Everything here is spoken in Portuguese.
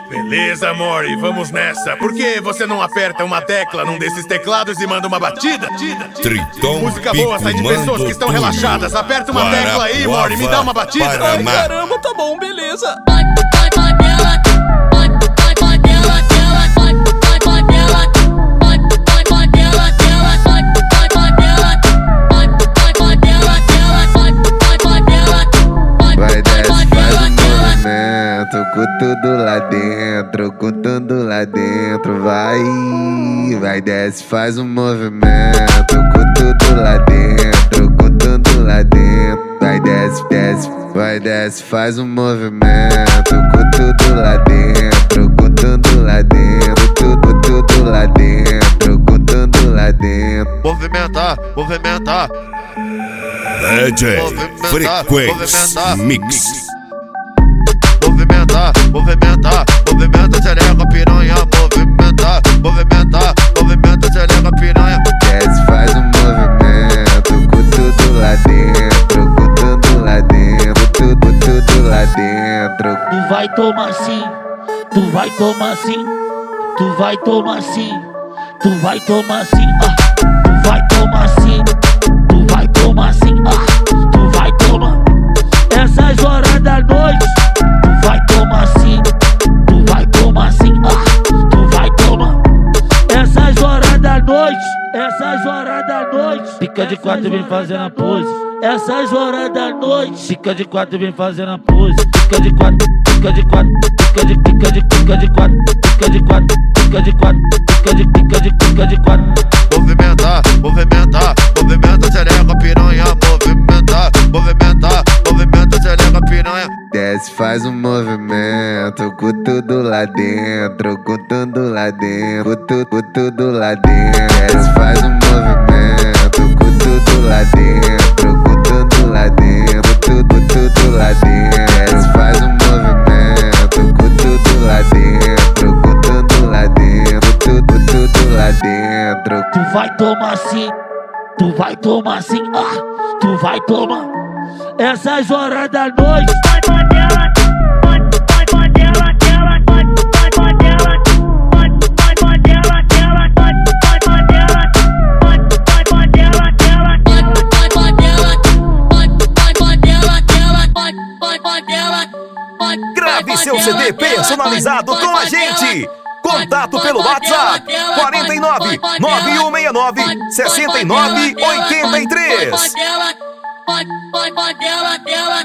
Beleza, amore, vamos nessa. Por que você não aperta uma tecla num desses teclados e manda uma batida? Tritão, música boa sai de pessoas que estão relaxadas. Aperta uma tecla aí, amore, me dá uma batida. Ai, caramba, tá bom, beleza. Com tudo lá dentro, com tudo lá dentro, vai, desce, faz um movimento, com tudo lá dentro, com tudo lá dentro, vai, desce, faz um movimento, com tudo lá dentro, com tudo lá dentro, tudo lá dentro, com tudo lá dentro. Movimentar, movimentar. DJ Frequência Mix. Movimentar, movimentar, movimenta, xereca, piranha. Movimentar, movimentar, movimenta, xereca, piranha. Desce, faz um movimento, com tudo lá dentro, com tudo lá dentro, tudo lá dentro. Tu vai tomar sim, tu vai tomar sim, tu vai tomar sim, tu vai tomar sim, tu vai tomar sim, tu vai tomar sim, tu vai tomar. Essas horas da noite, tu vai tomar sim, tu vai tomar sim, tu vai tomar. Essas horas da noite, essas horas da noite, fica de quatro e vem fazendo a pose. Essas horas da noite, fica de quatro e vem fazendo a pose. Fica de quatro, fica de quatro, fica de quatro, fica de quatro, fica de quatro, fica de quatro. Movimentar, movimentar, movimenta, xereca, piranha. Movimentar, movimentar, movimenta, xereca, piranha. Desce, faz um movimento, com tudo lá dentro, com tudo lá dentro, com tudo lá dentro. Desce, faz um movimento, com tudo lá dentro, com tudo lá dentro, tudo lá dentro. Desce, faz um movimento, com tudo lá dentro, com tudo lá dentro, tudo lá dentro. Tu vai tomar sim, tu vai tomar sim, tu vai tomar. Essas horas da noite. Grave seu CD personalizado com a gente. Contato pelo WhatsApp 49 9169 6983.